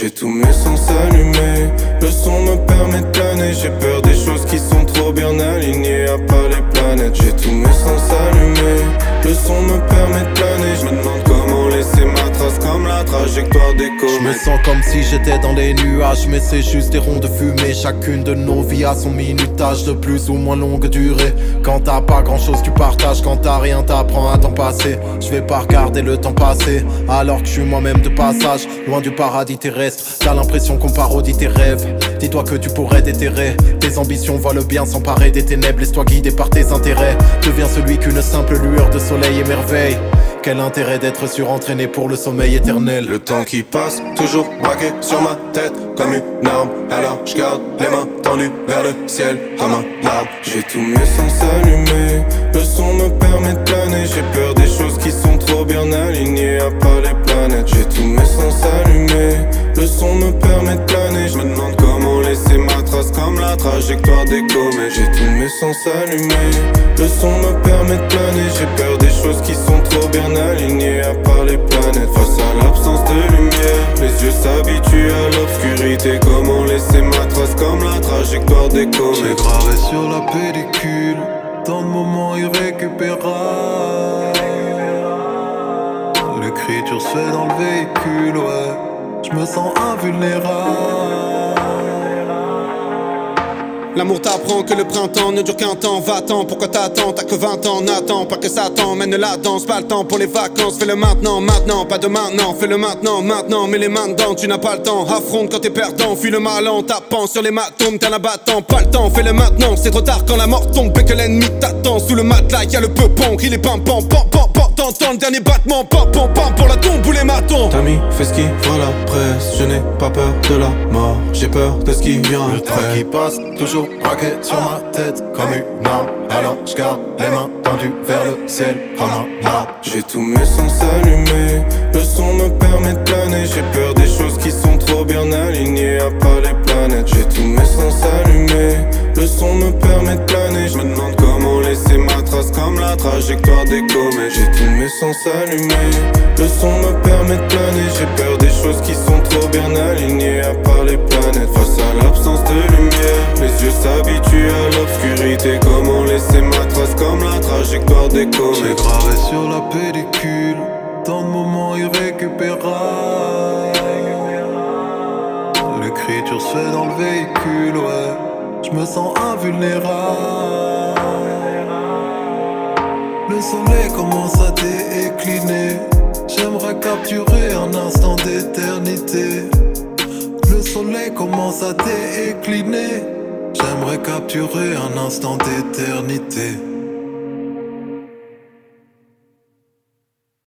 J'ai tous mes sens allumés, le son me permet de planer. J'ai peur des choses qui sont trop bien alignées, à part les planètes. J'ai tous mes sens allumés, le son me permet de planer. Je me demande comment laisser ma trace comme la trajectoire des comètes. Je me sens comme si j'étais dans les nuages, mais c'est juste des ronds de fumée. Chacune de nos vies a son minutage de plus ou moins longue durée. Quand t'as pas grand chose tu partages, quand t'as rien t'apprends à t'en passer. Je vais pas regarder le temps passer, alors que je suis moi-même de passage, loin du paradis terrestre. T'as l'impression qu'on parodie tes rêves. Dis-toi que tu pourrais déterrer tes ambitions, vois le bien s'emparer des ténèbres. Laisse-toi guider par tes intérêts. Deviens celui qu'une simple lueur de soleil émerveille. Quel intérêt d'être surentraîné pour le sommeil éternel. Le temps qui passe, toujours braqué sur ma tête comme une arme. Alors je garde les mains tendues vers le ciel comme un arbre. J'ai tous mes sens allumés, le son me permet de planer. J'ai peur des choses qui sont trop bien alignées, à part les planètes. J'ai tous mes sens allumés, le son me permet de planer. Je me demande comment laisser ma trace comme la trajectoire des comètes. J'ai tous mes sens allumés, le son me permet de planer. J'ai peur des choses qui sont trop bien alignées, à part les planètes. Face à l'absence de lumière, les yeux s'habituent à l'obscurité. Comment laisser ma trace comme la trajectoire des comètes. J'ai gravé sur la pellicule tant de moments irrécupérables. L'écriture se fait dans le véhicule, ouais. Je me sens invulnérable. L'amour t'apprend que le printemps ne dure qu'un temps. Va-t'en, pourquoi t'attends, t'as que 20 ans. N'attends pas que ça t'emmène la danse. Pas le temps pour les vacances, fais-le maintenant, maintenant. Pas de maintenant, fais-le maintenant, maintenant. Mets les mains dedans, tu n'as pas le temps. Affronte quand t'es perdant, fuis le mal en tapant sur les matomes, t'es un abattant. Pas le temps, fais-le maintenant, c'est trop tard quand la mort tombe. Et que l'ennemi t'attend, sous le matelas y'a le peupon. Crie les pam pam pam pam pam. T'entends le dernier battement, pam pam pam. Pour la tombe ou les matons. T'as fait ce qui fera la presse. Je n'ai pas peur de la mort, j'ai peur de ce qui vient Le temps après. qui passe, toujours braqué sur ma tête comme une arme. Alors je garde les mains tendues vers le ciel comme un arbre. J'ai tous mes sens allumés, le son me permet de planer. J'ai peur des choses qui sont trop bien alignées, à part les planètes. J'ai tous mes sens allumés, le son me permet de planer. Je me demande comment laisser ma trace comme la trajectoire des comètes. J'ai tous mes sens allumés, le son me permet de planer. J'ai peur des choses qui sont trop bien alignées, à part les planètes. Face à l'absence de lumière, les yeux s'habituent à l'obscurité. Comment laisser ma trace comme la trajectoire des comètes. J'ai gravé sur la pellicule tant de moments irrécupérables. L'écriture se fait dans le véhicule, ouais. Je me sens invulnérable. Le soleil commence à décliner. J'aimerais capturer un instant d'éternité. Le soleil commence à décliner. J'aimerais capturer un instant d'éternité.